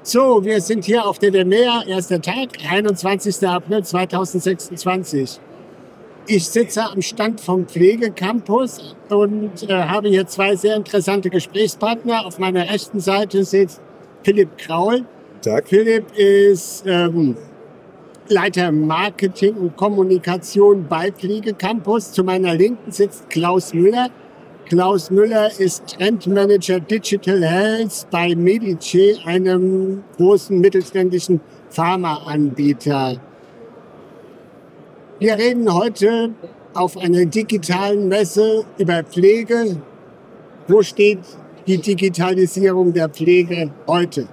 So, wir sind hier auf der DEMEA, erster Tag, 21. April 2026. Ich sitze am Stand vom Pflegecampus und habe hier zwei sehr interessante Gesprächspartner. Auf meiner rechten Seite sitzt Philipp Kraul. Tag. Philipp ist Leiter Marketing und Kommunikation bei Pflegecampus. Zu meiner Linken sitzt Klaus Müller. Klaus Müller ist Trendmanager Digital Health bei Medice, einem großen mittelständischen Pharmaanbieter. Wir reden heute auf einer digitalen Messe über Pflege. Wo steht die Digitalisierung der Pflege heute?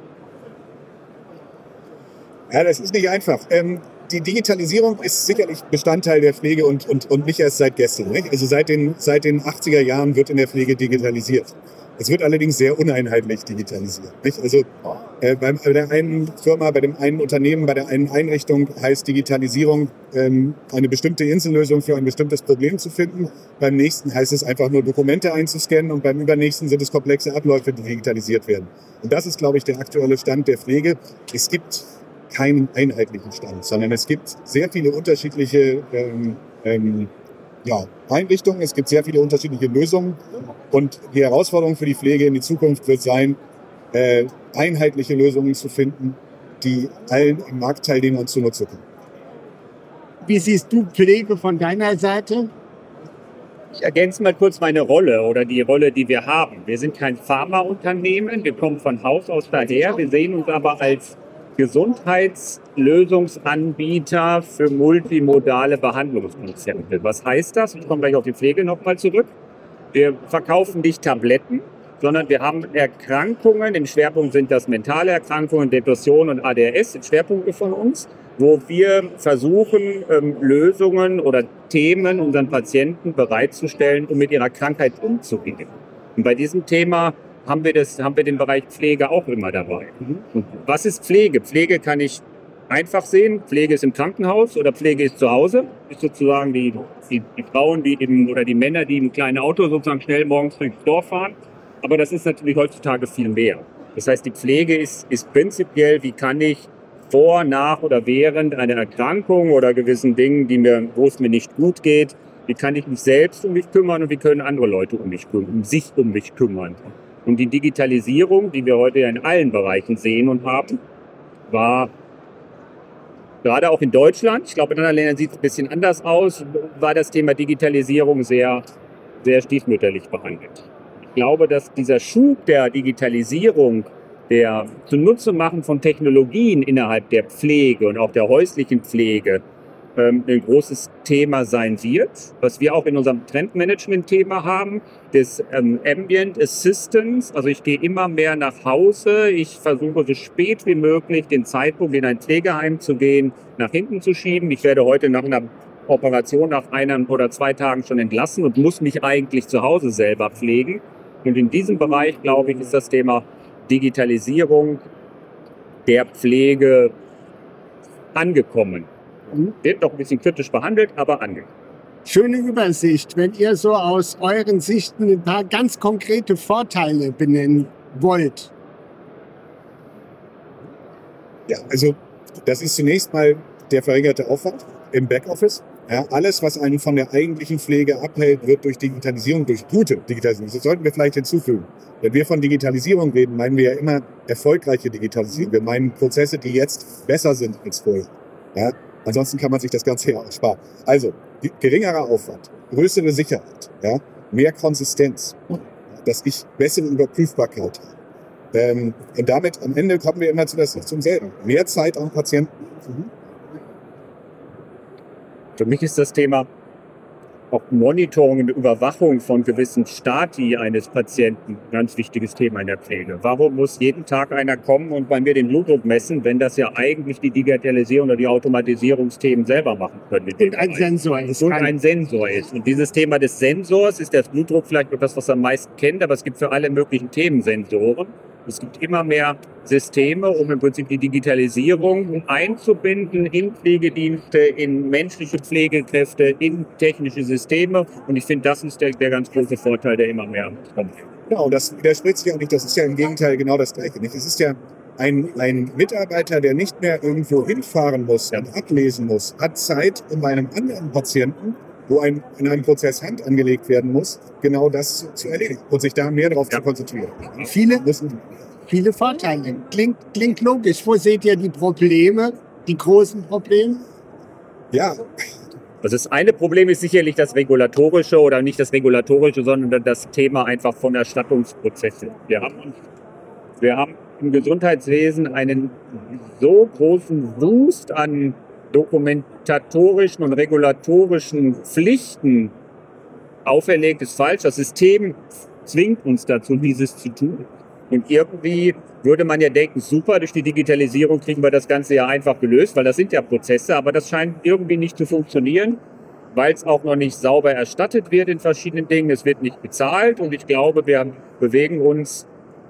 Ja, das ist nicht einfach. Die Digitalisierung ist sicherlich Bestandteil der Pflege und nicht erst seit gestern. Nicht? Also seit den 80er Jahren wird in der Pflege digitalisiert. Es wird allerdings sehr uneinheitlich digitalisiert. Nicht? Also bei der einen Firma, bei dem einen Unternehmen, bei der einen Einrichtung heißt Digitalisierung, eine bestimmte Insellösung für ein bestimmtes Problem zu finden. Beim nächsten heißt es einfach nur Dokumente einzuscannen und beim übernächsten sind es komplexe Abläufe, die digitalisiert werden. Und das ist, glaube ich, der aktuelle Stand der Pflege. Es gibt keinen einheitlichen Stand, sondern es gibt sehr viele unterschiedliche Einrichtungen, es gibt sehr viele unterschiedliche Lösungen und die Herausforderung für die Pflege in die Zukunft wird sein, einheitliche Lösungen zu finden, die allen Marktteilnehmern zunutze kommen. Wie siehst du Pflege von deiner Seite? Ich ergänze mal kurz meine Rolle oder die Rolle, die wir haben. Wir sind kein Pharmaunternehmen, wir kommen von Haus aus daher, wir sehen uns aber als Gesundheitslösungsanbieter für multimodale Behandlungskonzepte. Was heißt das? Ich komme gleich auf die Pflege nochmal zurück. Wir verkaufen nicht Tabletten, sondern wir haben Erkrankungen. Im Schwerpunkt sind das mentale Erkrankungen, Depression und ADHS, sind Schwerpunkte von uns, wo wir versuchen, Lösungen oder Themen unseren Patienten bereitzustellen, um mit ihrer Krankheit umzugehen. Und bei diesem Thema haben wir den Bereich Pflege auch immer dabei. Und was ist Pflege? Pflege kann ich einfach sehen. Pflege ist im Krankenhaus oder Pflege ist zu Hause. Ist sozusagen die Frauen, oder die Männer, die im kleinen Auto sozusagen schnell morgens durchs Dorf fahren. Aber das ist natürlich heutzutage viel mehr. Das heißt, die Pflege ist prinzipiell, wie kann ich vor, nach oder während einer Erkrankung oder gewissen Dingen, wo es mir nicht gut geht, wie kann ich mich selbst um mich kümmern und wie können andere Leute sich um mich kümmern. Und die Digitalisierung, die wir heute ja in allen Bereichen sehen und haben, war gerade auch in Deutschland, ich glaube in anderen Ländern sieht es ein bisschen anders aus, war das Thema Digitalisierung sehr, sehr stiefmütterlich behandelt. Ich glaube, dass dieser Schub der Digitalisierung, der Zunutze-machen von Technologien innerhalb der Pflege und auch der häuslichen Pflege ein großes Thema sein wird, was wir auch in unserem Trendmanagement-Thema haben, das Ambient Assistance. Also ich gehe immer mehr nach Hause, ich versuche so spät wie möglich den Zeitpunkt, in ein Pflegeheim zu gehen, nach hinten zu schieben. Ich werde heute nach einer Operation nach 1 oder 2 Tagen schon entlassen und muss mich eigentlich zu Hause selber pflegen. Und in diesem Bereich, glaube ich, ist das Thema Digitalisierung der Pflege angekommen. Wird noch ein bisschen kritisch behandelt, aber angekommen. Schöne Übersicht. Wenn ihr so aus euren Sichten ein paar ganz konkrete Vorteile benennen wollt. Ja, also das ist zunächst mal der verringerte Aufwand im Backoffice. Ja, alles, was einen von der eigentlichen Pflege abhält, wird durch Digitalisierung, durch gute Digitalisierung, das sollten wir vielleicht hinzufügen. Wenn wir von Digitalisierung reden, meinen wir ja immer erfolgreiche Digitalisierung. Wir meinen Prozesse, die jetzt besser sind als vorher. Ja? Ansonsten kann man sich das Ganze ja auch sparen. Also, geringerer Aufwand, größere Sicherheit, ja, mehr Konsistenz, dass ich bessere Überprüfbarkeit habe. Und damit am Ende kommen wir immer zum selben. Mehr Zeit am Patienten. Für mich ist das Thema auch Monitoring und Überwachung von gewissen Stati eines Patienten ein ganz wichtiges Thema in der Pflege. Warum muss jeden Tag einer kommen und bei mir den Blutdruck messen, wenn das ja eigentlich die Digitalisierung oder die Automatisierungsthemen selber machen können? Und ein Sensor ist. Und ein Sensor ist. Und dieses Thema des Sensors ist der Blutdruck vielleicht etwas, was am meisten kennt, aber es gibt für alle möglichen Themen Sensoren. Es gibt immer mehr Systeme, um im Prinzip die Digitalisierung einzubinden in Pflegedienste, in menschliche Pflegekräfte, in technische Systeme. Und ich finde, das ist der ganz große Vorteil, der immer mehr kommt. Genau, das widerspricht sich ja nicht. Das ist ja im Gegenteil genau das Gleiche. Nicht? Es ist ja Ein Mitarbeiter, der nicht mehr irgendwo hinfahren muss und ablesen muss, hat Zeit, um einem anderen Patienten, wo in einem Prozess Hand angelegt werden muss, genau das zu erledigen und sich da mehr darauf zu konzentrieren. Viele Vorteile. Klingt logisch. Wo seht ihr die Probleme, die großen Probleme? Ja. Also das eine Problem ist sicherlich das regulatorische oder nicht das regulatorische, sondern das Thema einfach von Erstattungsprozessen. Wir haben im Gesundheitswesen einen so großen Wust an dokumentatorischen und regulatorischen Pflichten auferlegt, ist falsch. Das System zwingt uns dazu, dieses zu tun. Und irgendwie würde man ja denken, super, durch die Digitalisierung kriegen wir das Ganze ja einfach gelöst, weil das sind ja Prozesse, aber das scheint irgendwie nicht zu funktionieren, weil es auch noch nicht sauber erstattet wird in verschiedenen Dingen. Es wird nicht bezahlt und ich glaube, wir bewegen uns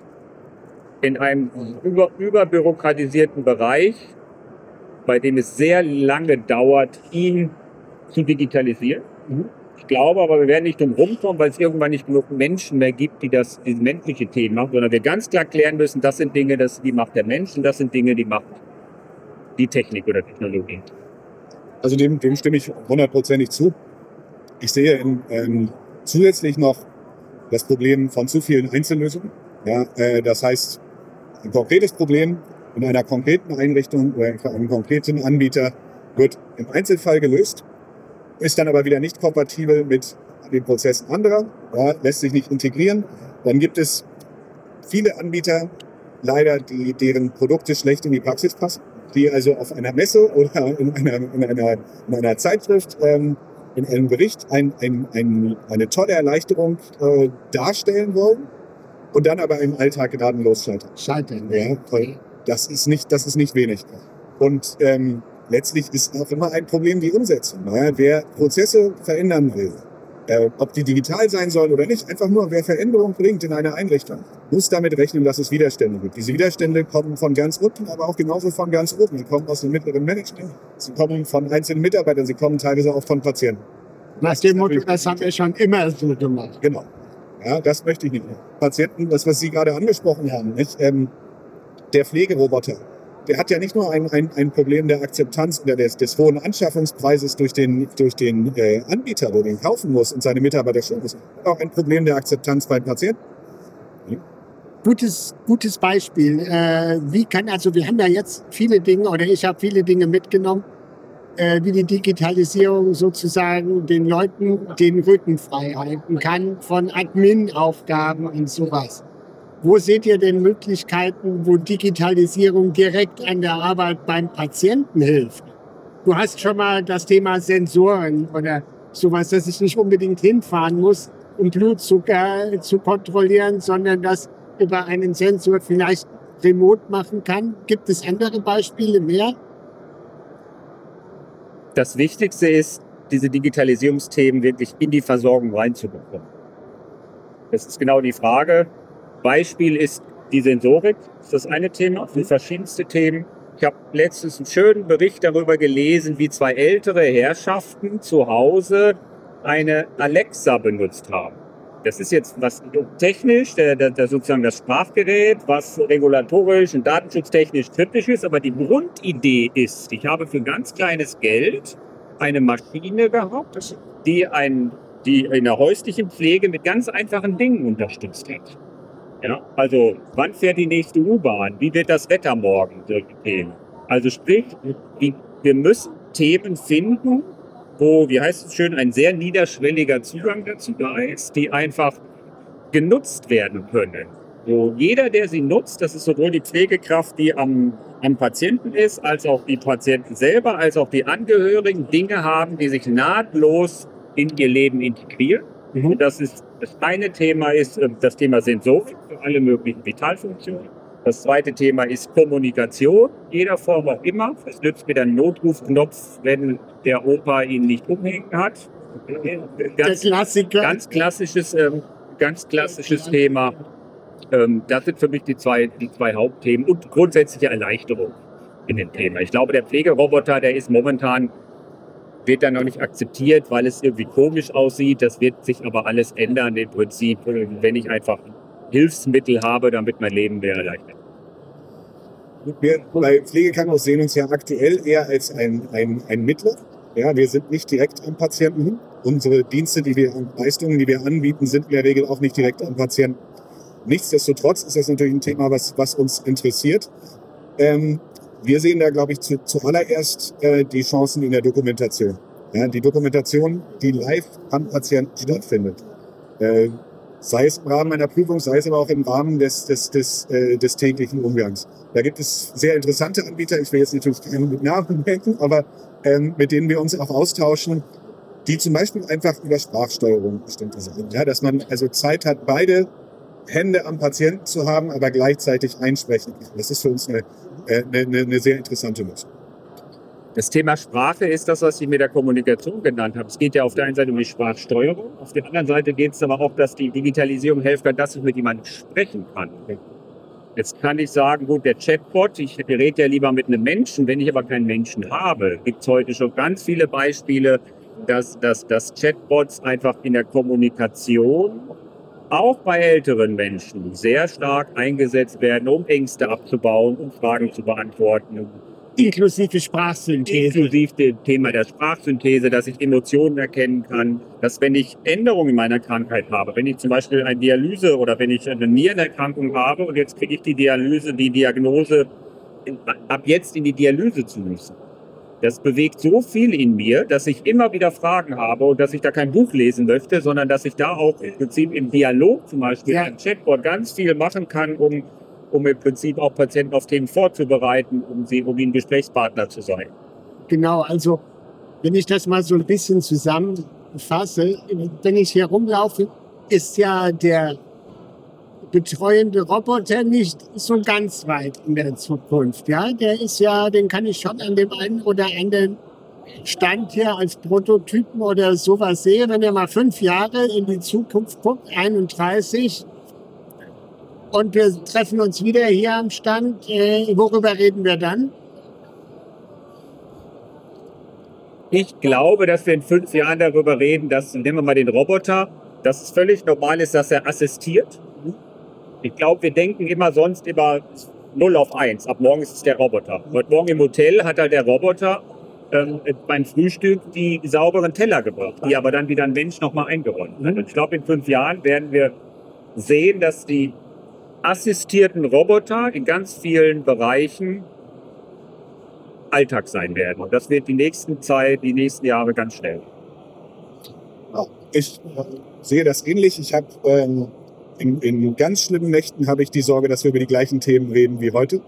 in einem überbürokratisierten Bereich, bei dem es sehr lange dauert, ihn zu digitalisieren. Ich glaube aber, wir werden nicht drum rumkommen, weil es irgendwann nicht genug Menschen mehr gibt, die diese menschliche Themen machen, sondern wir ganz klar klären müssen, das sind Dinge, die macht der Mensch und das sind Dinge, die macht die Technik oder Technologie. Also dem stimme ich 100%ig zu. Ich sehe zusätzlich noch das Problem von zu vielen Einzellösungen. Ja, das heißt, ein konkretes Problem in einer konkreten Einrichtung oder in einem konkreten Anbieter wird im Einzelfall gelöst, ist dann aber wieder nicht kompatibel mit den Prozessen anderer, ja, lässt sich nicht integrieren. Dann gibt es viele Anbieter, leider, deren Produkte schlecht in die Praxis passen, die also auf einer Messe oder in einer Zeitschrift, in einem Bericht eine tolle Erleichterung darstellen wollen und dann aber im Alltag gnadenlos scheitern. Ja, das ist nicht wenig. Und letztlich ist auch immer ein Problem die Umsetzung. Ja, wer Prozesse verändern will, ob die digital sein sollen oder nicht, einfach nur, wer Veränderung bringt in eine Einrichtung, muss damit rechnen, dass es Widerstände gibt. Diese Widerstände kommen von ganz unten, aber auch genauso von ganz oben. Sie kommen aus dem mittleren Management, sie kommen von einzelnen Mitarbeitern, sie kommen teilweise auch von Patienten. Nach dem Motto, das haben wir schon immer so gemacht. Genau. Ja, das möchte ich nicht mehr. Patienten, das, was Sie gerade angesprochen haben, nicht? Der Pflegeroboter, der hat ja nicht nur ein Problem der Akzeptanz oder des hohen Anschaffungspreises durch den Anbieter, der den kaufen muss und seine Mitarbeiter schulen muss, auch ein Problem der Akzeptanz beim Patienten. Gutes Beispiel. Wir haben ja jetzt viele Dinge, oder ich habe viele Dinge mitgenommen, wie die Digitalisierung sozusagen den Leuten den Rücken frei halten kann von Admin-Aufgaben und sowas. Wo seht ihr denn Möglichkeiten, wo Digitalisierung direkt an der Arbeit beim Patienten hilft? Du hast schon mal das Thema Sensoren oder sowas, dass ich nicht unbedingt hinfahren muss, um Blutzucker zu kontrollieren, sondern das über einen Sensor vielleicht remote machen kann. Gibt es andere Beispiele mehr? Das Wichtigste ist, diese Digitalisierungsthemen wirklich in die Versorgung reinzubekommen. Das ist genau die Frage. Beispiel ist die Sensorik. Das ist das eine Thema, für verschiedenste Themen. Ich habe letztens einen schönen Bericht darüber gelesen, wie zwei ältere Herrschaften zu Hause eine Alexa benutzt haben. Das ist jetzt was technisch, sozusagen das Sprachgerät, was regulatorisch und datenschutztechnisch kritisch ist. Aber die Grundidee ist, ich habe für ganz kleines Geld eine Maschine gehabt, die in der häuslichen Pflege mit ganz einfachen Dingen unterstützt hat. Ja, also, wann fährt die nächste U-Bahn? Wie wird das Wetter morgen? Solche Themen. Also sprich, wir müssen Themen finden, wo, wie heißt es schön, ein sehr niederschwelliger Zugang dazu da ist, die einfach genutzt werden können. Wo jeder, der sie nutzt, das ist sowohl die Pflegekraft, die am Patienten ist, als auch die Patienten selber, als auch die Angehörigen, Dinge haben, die sich nahtlos in ihr Leben integrieren. Das eine Thema ist das Thema Sensorik für alle möglichen Vitalfunktionen. Das zweite Thema ist Kommunikation, jeder Form auch immer. Es nützt mir der Notrufknopf, wenn der Opa ihn nicht umhängen hat. Ganz klassisches Thema. Das sind für mich die zwei Hauptthemen und grundsätzliche Erleichterung in dem Thema. Ich glaube, der Pflegeroboter, der ist momentan, wird dann noch nicht akzeptiert, weil es irgendwie komisch aussieht. Das wird sich aber alles ändern im Prinzip, wenn ich einfach Hilfsmittel habe, damit mein Leben wäre erleichtert. Wir bei Pflegecampus sehen uns ja aktuell eher als ein Mittler. Ja, wir sind nicht direkt am Patienten. Unsere Dienste, Leistungen, die wir anbieten, sind in der Regel auch nicht direkt am Patienten. Nichtsdestotrotz ist das natürlich ein Thema, was uns interessiert. Wir sehen da, glaube ich, zuallererst die Chancen in der Dokumentation. Ja, die Dokumentation, die live am Patienten stattfindet. Sei es im Rahmen einer Prüfung, sei es aber auch im Rahmen des täglichen Umgangs. Da gibt es sehr interessante Anbieter, ich will jetzt natürlich keinen mit Namen nennen, aber mit denen wir uns auch austauschen, die zum Beispiel einfach über Sprachsteuerung bestimmte Sachen. Ja, dass man also Zeit hat, beide Hände am Patienten zu haben, aber gleichzeitig einsprechen. Das ist für uns eine sehr interessante Lösung. Das Thema Sprache ist das, was ich mit der Kommunikation genannt habe. Es geht ja auf der einen Seite um die Sprachsteuerung, auf der anderen Seite geht es aber auch, dass die Digitalisierung hilft, dass ich mit jemandem sprechen kann. Jetzt kann ich sagen, gut, der Chatbot, ich rede ja lieber mit einem Menschen, wenn ich aber keinen Menschen habe, gibt es heute schon ganz viele Beispiele, dass Chatbots einfach in der Kommunikation auch bei älteren Menschen sehr stark eingesetzt werden, um Ängste abzubauen, um Fragen zu beantworten. Inklusive Sprachsynthese. Inklusive dem Thema der Sprachsynthese, dass ich Emotionen erkennen kann, dass wenn ich Änderungen in meiner Krankheit habe, wenn ich zum Beispiel eine Dialyse oder wenn ich eine Nierenerkrankung habe und jetzt kriege ich die Diagnose, ab jetzt in die Dialyse zu müssen. Das bewegt so viel in mir, dass ich immer wieder Fragen habe und dass ich da kein Buch lesen möchte, sondern dass ich da auch im Prinzip im Dialog zum Beispiel ein Chatbot ganz viel machen kann, um im Prinzip auch Patienten auf Themen vorzubereiten, um ihnen Gesprächspartner zu sein. Genau, also wenn ich das mal so ein bisschen zusammenfasse, wenn ich hier rumlaufe, ist ja der betreuende Roboter nicht so ganz weit in der Zukunft. Ja, den kann ich schon an dem einen oder anderen Stand hier als Prototypen oder sowas sehen. Wenn er mal 5 Jahre in die Zukunft guckt, 31, und wir treffen uns wieder hier am Stand, worüber reden wir dann? Ich glaube, dass wir in 5 Jahren darüber reden, dass, nehmen wir mal den Roboter, dass es völlig normal ist, dass er assistiert. Ich glaube, wir denken immer sonst über 0 auf 1. Ab morgen ist es der Roboter. Heute Morgen im Hotel hat halt der Roboter beim Frühstück die sauberen Teller gebracht, die aber dann wieder ein Mensch nochmal eingeräumt hat. Und ich glaube, in 5 Jahren werden wir sehen, dass die assistierten Roboter in ganz vielen Bereichen Alltag sein werden. Und das wird die nächsten Jahre ganz schnell. Ich sehe das ähnlich. Ich habe in ganz schlimmen Nächten habe ich die Sorge, dass wir über die gleichen Themen reden wie heute.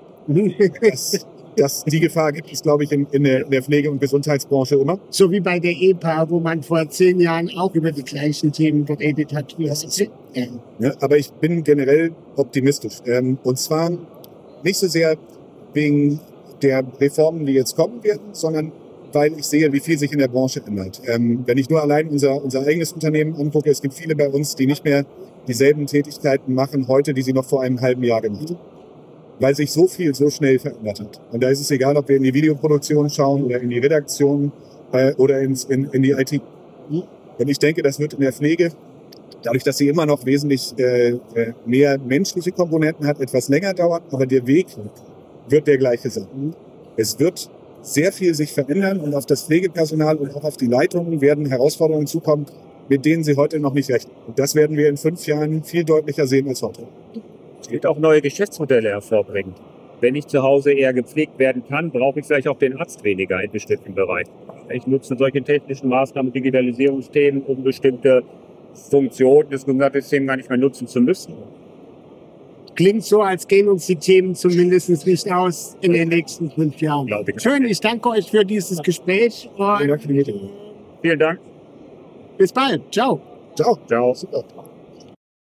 Die Gefahr gibt es, glaube ich, in der Pflege- und Gesundheitsbranche immer. So wie bei der EPA, wo man vor 10 Jahren auch über die gleichen Themen geredet hat. Ja, aber ich bin generell optimistisch. Und zwar nicht so sehr wegen der Reformen, die jetzt kommen werden, sondern weil ich sehe, wie viel sich in der Branche ändert. Wenn ich nur allein unser eigenes Unternehmen angucke, es gibt viele bei uns, die nicht mehr dieselben Tätigkeiten machen heute, die sie noch vor einem halben Jahr gemacht haben. Weil sich so viel so schnell verändert hat. Und da ist es egal, ob wir in die Videoproduktion schauen oder in die Redaktion oder in die IT. Und ich denke, das wird in der Pflege, dadurch, dass sie immer noch wesentlich mehr menschliche Komponenten hat, etwas länger dauern, aber der Weg wird der gleiche sein. Es wird sehr viel sich verändern und auf das Pflegepersonal und auch auf die Leitungen werden Herausforderungen zukommen, mit denen sie heute noch nicht rechnen. Und das werden wir in 5 Jahren viel deutlicher sehen als heute. Es wird auch neue Geschäftsmodelle hervorbringen. Wenn ich zu Hause eher gepflegt werden kann, brauche ich vielleicht auch den Arzt weniger in bestimmten Bereichen. Ich nutze solche technischen Maßnahmen, Digitalisierungsthemen, um bestimmte Funktionen des Gesundheitssystems gar nicht mehr nutzen zu müssen. Klingt so, als gehen uns die Themen zumindest nicht aus in den nächsten 5 Jahren. Schön, ich danke euch für dieses Gespräch. Vielen Dank für die Idee. Vielen Dank. Bis bald. Ciao. Ciao. Ciao. Super.